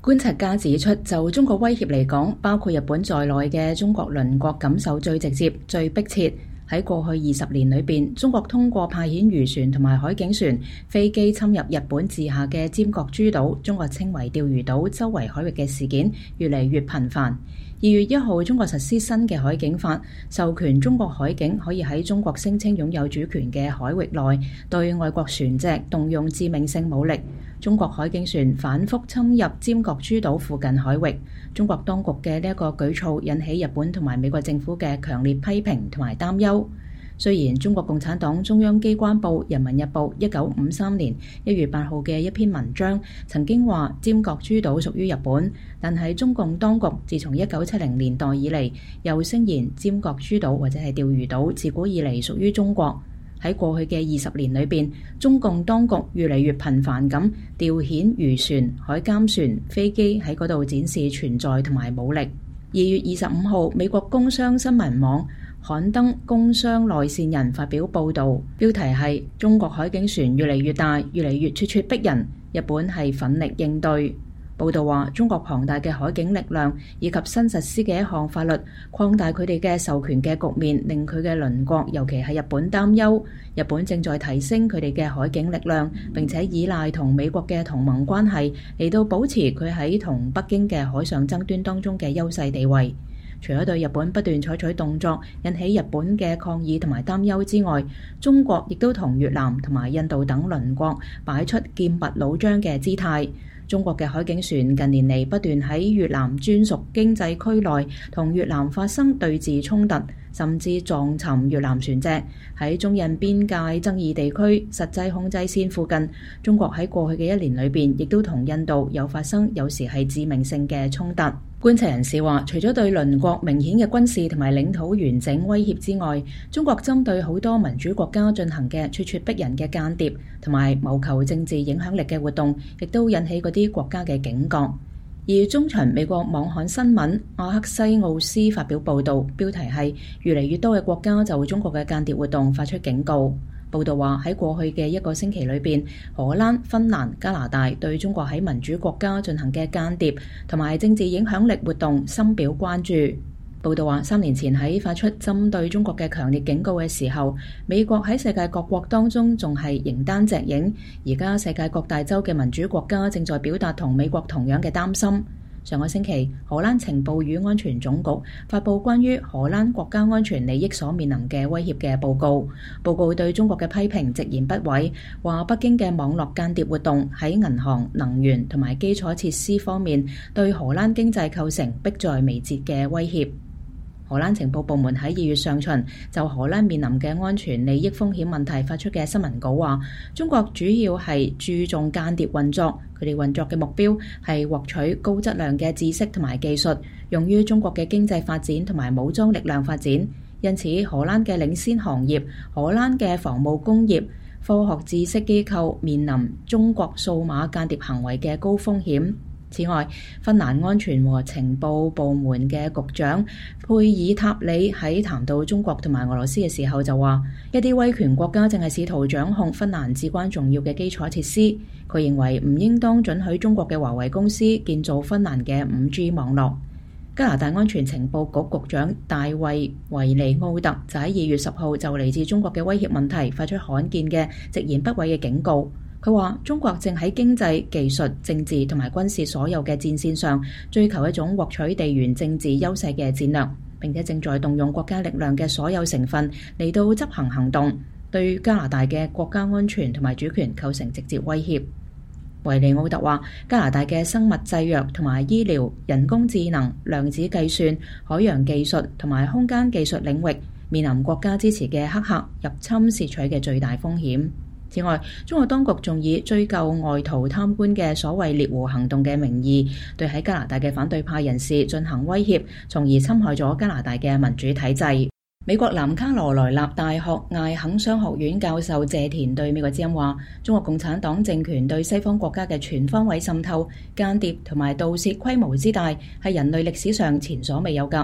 觀察家指出，就中國威脅嚟講，包括日本在內嘅中國鄰國感受最直接、最迫切。喺過去20年裏邊，中國通過派遣漁船同埋海警船、飛機侵入日本治下嘅尖閣諸島（中國稱為釣魚島）周圍海域嘅事件越嚟越頻繁。2月1號，中國實施新嘅海警法，授權中國海警可以喺中國聲稱擁有主權嘅海域內對外國船隻動用致命性武力。中國海警船反覆侵入尖閣諸島附近海域，中國當局嘅呢一個舉措引起日本同埋美國政府嘅強烈批評同埋擔憂。雖然中國共產黨中央機關報《人民日報》1953年1月8號嘅一篇文章曾經話尖閣諸島屬於日本，但係中共當局自從1970年代以嚟，又聲言尖閣諸島或者係釣魚島自古以嚟屬於中國。喺過去嘅20年裏邊，中共當局越嚟越頻繁咁調遣漁船、海監船、飛機喺嗰度展示存在同埋武力。2月25號，美國工商新聞網刊登工商內線人發表報導，標題係中國海警船越嚟越大，越嚟越咄咄逼人，日本係奮力應對。報導話，中國龐大嘅海警力量以及新實施嘅一項法律，擴大佢哋嘅授權嘅局面，令佢嘅鄰國，尤其係日本擔憂。日本正在提升佢哋嘅海警力量，並且依賴同美國嘅同盟關係嚟到保持佢喺同北京嘅海上爭端當中嘅優勢地位。除咗對日本不斷採取動作引起日本嘅抗議同埋擔憂之外，中國亦都同越南同埋印度等鄰國擺出劍拔弩張嘅姿態。中國嘅海警船近年嚟不斷喺越南專屬經濟區內同越南發生對峙衝突，甚至撞沉越南船隻。喺中印邊界爭議地區實際控制線附近，中國喺過去嘅1年裏邊，亦都同印度有發生有時係致命性嘅衝突。觀察人士話，除咗對鄰國明顯嘅軍事同埋領土完整威脅之外，中國針對好多民主國家進行嘅咄咄逼人嘅間諜同埋謀求政治影響力嘅活動，亦都引起嗰啲國家嘅警覺。2月中旬，美國網刊新聞阿克西奧斯發表報導，標題係越嚟越多嘅國家就中國嘅間諜活動發出警告。報道話，喺過去嘅1個星期裏邊，荷蘭、芬蘭、加拿大對中國喺民主國家進行嘅間諜同埋政治影響力活動深表關注。報道話，3年前喺發出針對中國嘅強烈警告嘅時候，美國喺世界各國當中仲係形單隻影。而家世界各大洲嘅民主國家正在表達同美國同樣嘅擔心。上個星期，荷蘭情報與安全總局發布關於荷蘭國家安全利益所面臨嘅威脅嘅報告。報告對中國嘅批評直言不諱，話北京嘅網絡間諜活動喺銀行、能源同埋基礎設施方面對荷蘭經濟構成迫在眉睫嘅威脅。荷蘭情報部門喺2月上旬就荷蘭面臨嘅安全利益風險問題發出嘅新聞稿話，中國主要係注重間諜運作，佢哋運作嘅目標係獲取高質量嘅知識同埋技術，用於中國嘅經濟發展同埋武裝力量發展。因此，荷蘭嘅領先行業、荷蘭嘅防務工業、科學知識機構面臨中國數碼間諜行為嘅高風險。此外，芬蘭安全和情報部門嘅局長佩爾塔里喺談到中國同埋俄羅斯嘅時候就話，一啲威權國家正係試圖掌控芬蘭至關重要嘅基礎設施。佢認為唔應當准許中國嘅華為公司建造芬蘭嘅 5G 網絡。加拿大安全情報局局長大衛維尼奧特就喺2月10號就嚟自中國嘅威脅問題發出罕見嘅直言不諱嘅警告。佢話中國正喺經濟、技術、政治同埋軍事所有嘅戰線上追求一種獲取地緣政治優勢嘅戰略，並且正在動用國家力量嘅所有成分嚟到執行行動，對加拿大嘅國家安全同埋主權構成直接威脅。維尼奧特話，加拿大嘅生物製藥同埋醫療、人工智能、量子計算、海洋技術同埋空間技術領域面臨國家支持嘅黑客入侵竊取嘅最大風險。此外，中國當局仲以追究外逃貪官嘅所謂獵狐行動嘅名義，對喺加拿大嘅反對派人士進行威脅，從而侵害咗加拿大嘅民主體制。美國南卡羅來納大學艾肯商學院教授謝田對美國之音話，中國共產黨政權對西方國家嘅全方位滲透、間諜同埋盜竊規模之大，係人類歷史上前所未有㗎。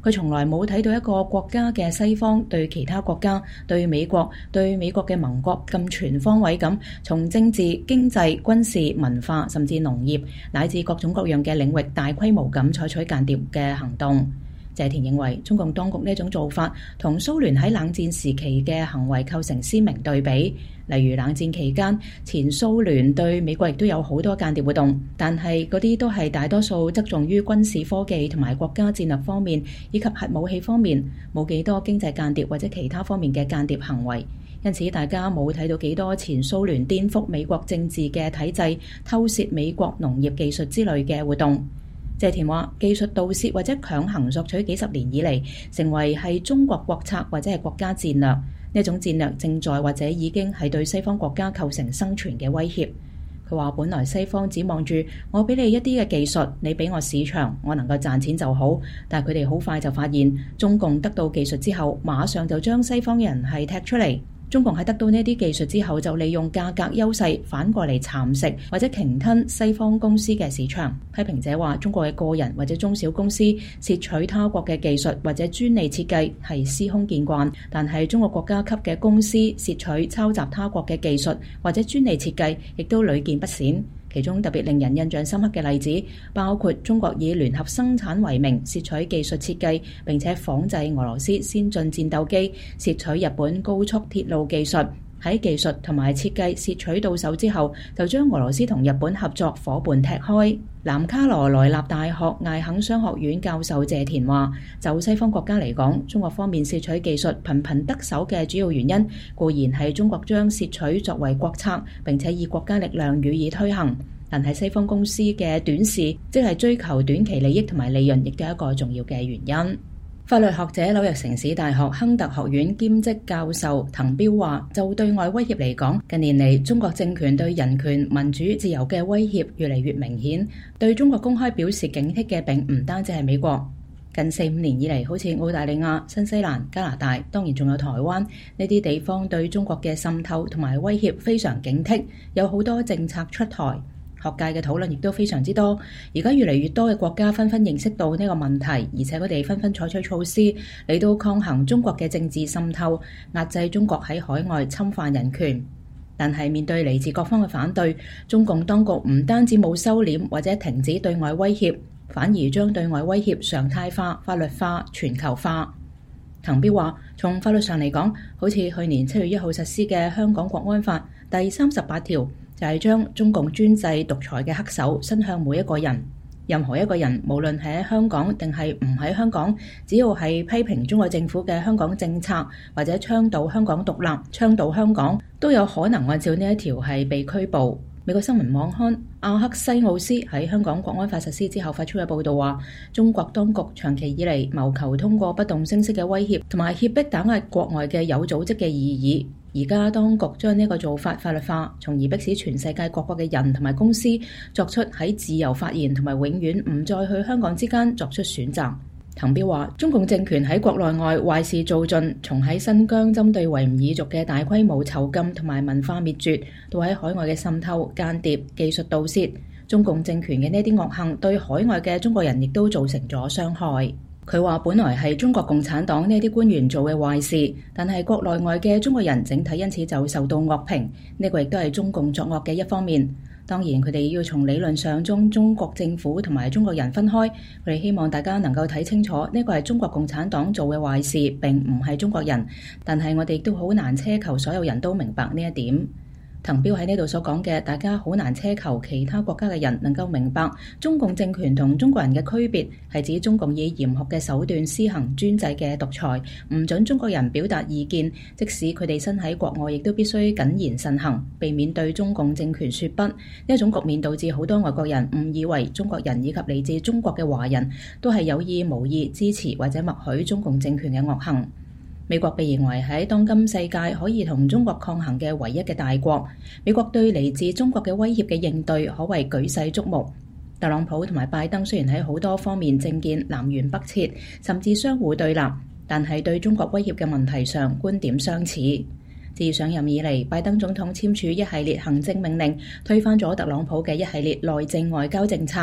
佢從來冇睇到一個國家嘅西方對其他國家、對美國嘅盟國咁全方位咁，從政治、經濟、軍事、文化，甚至農業乃至各種各樣嘅領域大規模咁採取間諜嘅行動。謝田認為中共當局呢種做法同蘇聯喺冷戰時期嘅行為構成鮮明對比。例如冷戰期間，前蘇聯對美國亦都有好多間諜活動，但係嗰啲都係大多數側重於軍事科技同埋國家戰略方面，以及核武器方面，冇幾多經濟間諜或者其他方面嘅間諜行為。因此大家冇睇到幾多前蘇聯顛覆美國政治嘅體制、偷竊美國農業技術之類嘅活動。謝田話：技術盜竊或者強行索取幾十年以嚟，成為係中國國策或者係國家戰略。呢種戰略正在或者已經係對西方國家構成生存嘅威脅。佢話：本來西方指望住我俾你一啲嘅技術，你俾我市場，我能夠賺錢就好。但係佢哋好快就發現，中共得到技術之後，馬上就將西方人係踢出嚟。中共喺得到呢啲技術之後，就利用價格優勢反過嚟蠶食或者鯨吞西方公司嘅市場。批評者話：中國嘅個人或者中小公司竊取他國嘅技術或者專利設計係司空見慣，但係中國國家級嘅公司竊取抄襲他國嘅技術或者專利設計，亦都屢見不鮮。其中特別令人印象深刻嘅例子，包括中國以聯合生產為名竊取技術設計，並且仿製俄羅斯先進戰鬥機，竊取日本高速鐵路技術。喺技術同埋設計竊取到手之後，就將俄羅斯同日本合作夥伴踢開。南卡羅來納大學艾肯商學院教授謝田話：就西方國家嚟講，中國方面竊取技術頻頻得手嘅主要原因，固然係中國將竊取作為國策，並且以國家力量予以推行。但係西方公司嘅短視，即係追求短期利益同埋利潤，亦都係一個重要嘅原因。法律學者紐約城市大學亨特學院兼職教授滕彪話：就對外威脅嚟講，近年嚟中國政權對人權、民主、自由嘅威脅越嚟越明顯。對中國公開表示警惕嘅並唔單止係美國。近4-5年以嚟，好似澳大利亞、新西蘭、加拿大，當然仲有台灣呢啲地方，對中國嘅滲透同埋威脅非常警惕，有好多政策出台。學界嘅討論亦都非常之多，而家越嚟越多嘅國家紛紛認識到呢個問題，而且佢哋紛紛採取措施嚟到抗衡中國嘅政治滲透，壓制中國喺海外侵犯人權。但係面對嚟自各方嘅反對，中共當局唔單止冇收斂或者停止對外威脅，反而將對外威脅常態化、法律化、全球化。滕彪話：從法律上嚟講，好似去年7月1號實施嘅香港國安法第38條，就係將中共專制獨裁嘅黑手伸向每一個人，任何一個人，無論係喺香港定係唔喺香港，只要係批評中國政府嘅香港政策或者倡導香港獨立、倡導香港，都有可能按照呢一條係被拘捕。美國新聞網刊阿克西奧斯喺香港國安法實施之後發出嘅報導話，中國當局長期以嚟謀求通過不動聲色嘅威脅同埋脅迫打壓國外嘅有組織嘅異議。而家當局將呢個做法法律化，從而迫使全世界各國嘅人同埋公司作出喺自由發言同埋永遠唔再去香港之間作出選擇。滕彪話：中共政權喺國內外壞事做盡，從喺新疆針對維吾爾族嘅大規模囚禁同埋文化滅絕，到喺海外嘅滲透、間諜、技術盜竊，中共政權嘅呢啲惡行對海外嘅中國人亦都造成咗傷害。佢話：本來係中國共產黨呢啲官員做嘅壞事，但係國內外嘅中國人整體因此就受到惡評，呢個亦都係中共作惡嘅一方面。當然，佢哋要從理論上將中國政府同埋中國人分開。佢哋希望大家能夠睇清楚，呢個係中國共產黨做嘅壞事，並唔係中國人。但係我哋亦都好難奢求所有人都明白呢一點。滕彪喺呢度所講嘅，大家好難奢求其他國家嘅人能夠明白中共政權同中國人嘅區別，係指中共以嚴酷嘅手段施行專制嘅獨裁，唔准中國人表達意見，即使佢哋身喺國外，亦都必須謹言慎行，避免對中共政權說不。呢一種局面導致好多外國人誤以為中國人以及嚟自中國嘅華人都係有意無意支持或者默許中共政權嘅惡行。美國被認為喺當今世界可以同中國抗衡嘅唯一嘅大國。美國對嚟自中國嘅威脅嘅應對可謂舉世矚目。特朗普同埋拜登雖然喺好多方面政見南轅北轍，甚至相互對立，但係對中國威脅嘅問題上觀點相似。自上任以嚟，拜登總統簽署一系列行政命令，推翻咗特朗普嘅一系列內政外交政策。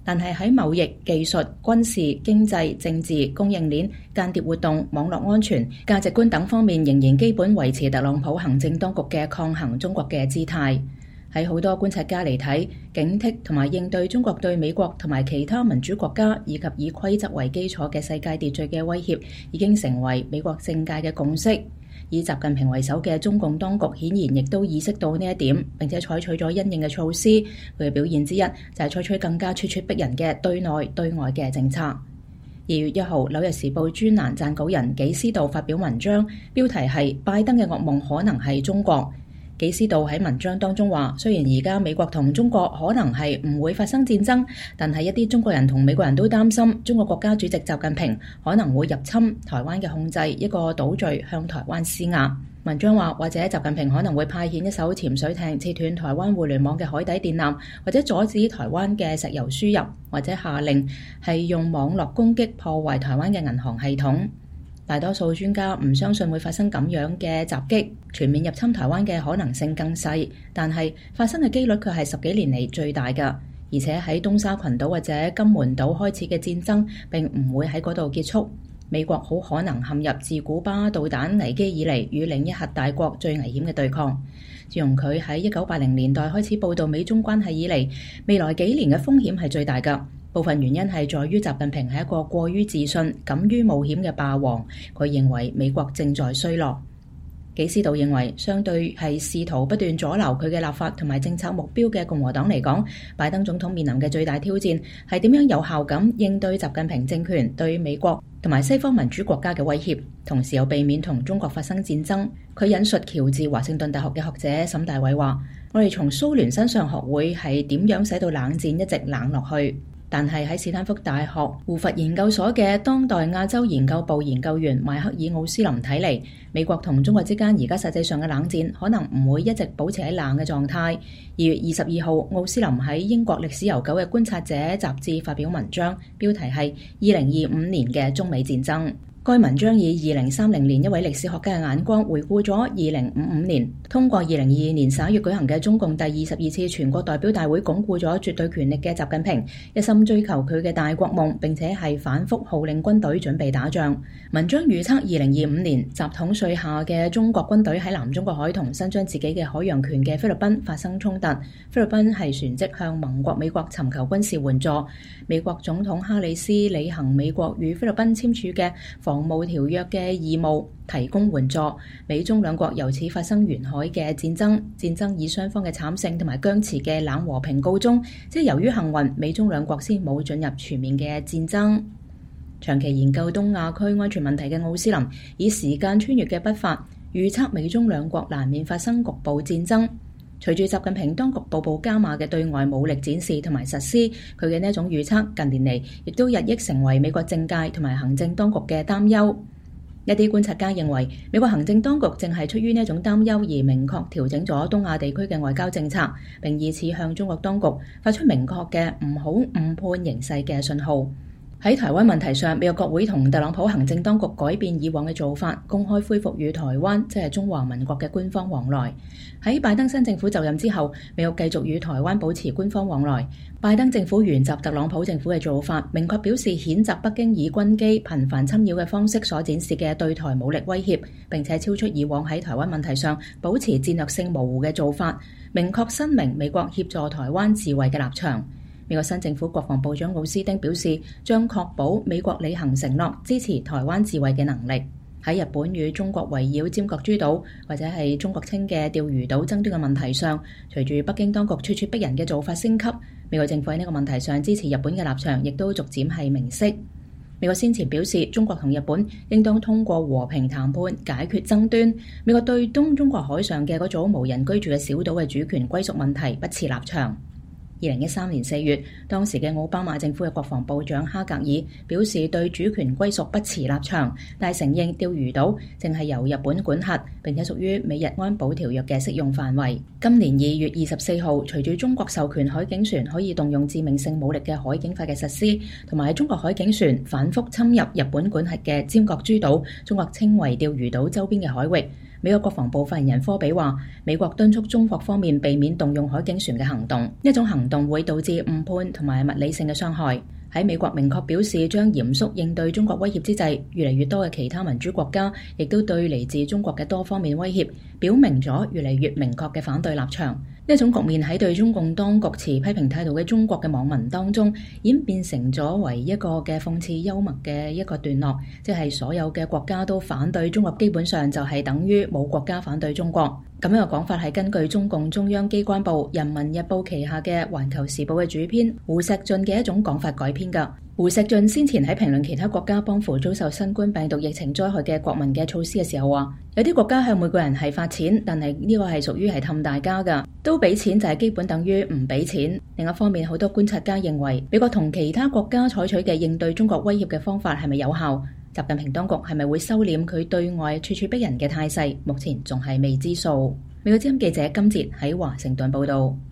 但係喺貿易、技術、軍事、經濟、政治、供應鏈、間諜活動、網絡安全、價值觀等方面，仍然基本維持特朗普行政當局嘅抗衡中國嘅姿態。喺好多觀察家嚟睇，警惕同埋應對中國對美國同埋其他民主國家以及以規則為基礎嘅世界秩序嘅威脅，已經成為美國政界嘅共識。以習近平為首嘅中共當局顯然亦都意識到呢一點，並且採取咗因應嘅措施。佢嘅表現之一就係採取更加咄咄逼人嘅對內對外嘅政策。2月1號，《紐約時報》專欄撰稿人紀斯道發表文章，標題係拜登嘅噩夢可能係中國。紀斯道喺文章當中話，雖然而家美國同中國可能係唔會發生戰爭，但係一啲中國人同美國人都擔心中國國家主席習近平可能會入侵台灣嘅控制，一個島嶼向台灣施壓。文章話，或者習近平可能會派遣一艘潛水艇切斷台灣互聯網嘅海底電纜，或者阻止台灣嘅石油輸入，或者下令係用網絡攻擊破壞台灣嘅銀行系統。大多數專家唔相信會發生咁樣嘅襲擊，全面入侵台灣嘅可能性更細，但係發生嘅機率卻係10幾年嚟最大㗎。而且喺東沙群島或者金門島開始嘅戰爭並唔會喺嗰度結束。美國好可能陷入自古巴導彈危機以嚟與另一核大國最危險嘅對抗。自從佢喺1980年代開始報導美中關係以嚟，未來幾年嘅風險係最大㗎。部分原因係在於習近平係一個過於自信、敢於冒險嘅霸王。佢認為美國正在衰落。紀斯道認為，相對係試圖不斷阻撓佢嘅立法同埋政策目標嘅共和黨嚟講，拜登總統面臨嘅最大挑戰係點樣有效咁應對習近平政權對美國同埋西方民主國家嘅威脅，同時又避免同中國發生戰爭。佢引述喬治華盛頓大學嘅學者沈大偉話：我哋從蘇聯身上學會係點樣使到冷戰一直冷落去。但係喺斯坦福大學胡佛研究所嘅當代亞洲研究部研究員邁克爾奧斯林睇嚟，美國同中國之間而家實際上嘅冷戰可能唔會一直保持喺冷嘅狀態。2月22號，奧斯林喺英國歷史悠久嘅觀察者雜誌發表文章，標題係2025年嘅中美戰爭。該文章以2030年一位歷史學家嘅眼光回顧咗2055年，通過2022年11月舉行嘅中共第22次全國代表大會，鞏固咗絕對權力嘅習近平一心追求佢嘅大國夢，並且係反覆號令軍隊準備打仗。文章預測2025年習統帥下嘅中國軍隊喺南中國海同伸張自己嘅海洋權嘅菲律賓發生衝突。菲律賓係船隻向盟國美國尋求軍事援助。美國總統哈里斯履行美國與菲律賓簽署嘅防務條約嘅義務，提供援助。美中兩國由此發生沿海嘅戰爭，戰爭以雙方嘅慘勝同埋僵持嘅冷和平告終。即係由於幸運，美中兩國先冇進入全面嘅戰爭。長期研究東亞區安全問題嘅奧斯林以時間穿越嘅筆法預測美中兩國難免發生局部戰爭。隨住習近平當局步步加碼嘅對外武力展示同埋實施，佢嘅呢一種預測近年嚟亦都日益成為美國政界同埋行政當局嘅擔憂。一啲觀察家認為，美國行政當局正係出於呢一種擔憂而明確調整咗東亞地區嘅外交政策，並以此向中國當局發出明確嘅唔好誤判形勢嘅信號。喺台灣問題上，美國國會同特朗普行政當局改變以往嘅做法，公開恢復與台灣即係中華民國嘅官方往來。喺拜登新政府就任之後，美國繼續與台灣保持官方往來。拜登政府沿襲特朗普政府嘅做法，明確表示譴責北京以軍機頻繁侵擾嘅方式所展示嘅對台武力威脅，並且超出以往喺台灣問題上保持戰略性模糊嘅做法，明確申明美國協助台灣自衛嘅立場。美國新政府國防部長奧斯汀表示，將確保美國履行承諾，支持台灣自衛嘅能力。喺日本與中國圍繞尖閣諸島或者係中國稱嘅釣魚島爭端嘅問題上，隨住北京當局咄咄逼人嘅做法升級，美國政府喺呢個問題上支持日本嘅立場亦都逐漸係明晰。美國先前表示，中國同日本應當通過和平談判解決爭端。美國對東中國海上嘅嗰組無人居住嘅小島嘅主權歸屬問題不持立場。2013年4月，當時嘅奧巴馬政府嘅國防部長哈格爾表示對主權歸屬不持立場，但承認釣魚島正係由日本管轄，並且屬於美日安保條約嘅適用範圍。今年2月24號，隨住中國授權海警船可以動用致命性武力嘅海警法嘅實施，同埋中國海警船反覆侵入日本管轄嘅尖閣諸島，中國稱為釣魚島周邊嘅海域， 美國國防部發言人科比話，美國敦促中國方面避免動用海警船嘅行動，呢種行動會導致誤判同埋物理性嘅傷害。喺美國明確表示將嚴肅應對中國威脅之際，越嚟越多嘅其他民主國家亦都對嚟自中國嘅多方面威脅表明咗越嚟越明確嘅反對立場。呢一種局面喺對中共當局持批評態度嘅中國嘅網民當中演變成咗為一個嘅諷刺幽默嘅一個段落，即係所有嘅國家都反對中國，基本上就係等於冇國家反對中國。咁樣嘅講法係根據中共中央機關報《人民日報》旗下嘅《環球時報》嘅主編胡錫進嘅一種講法改編㗎。胡錫進先前喺評論其他國家幫扶遭受新冠病毒疫情災害嘅國民嘅措施嘅時候話，有啲國家向每個人係發錢，但係呢個係屬於係氹大家㗎，都俾錢就係基本等於唔俾錢。另一方面，好多觀察家認為美國同其他國家採取嘅應對中國威脅嘅方法係咪有效？習近平當局係咪會收斂佢對外處處逼人嘅態勢？目前仲係未知數。美國之音記者金哲喺華盛頓報道。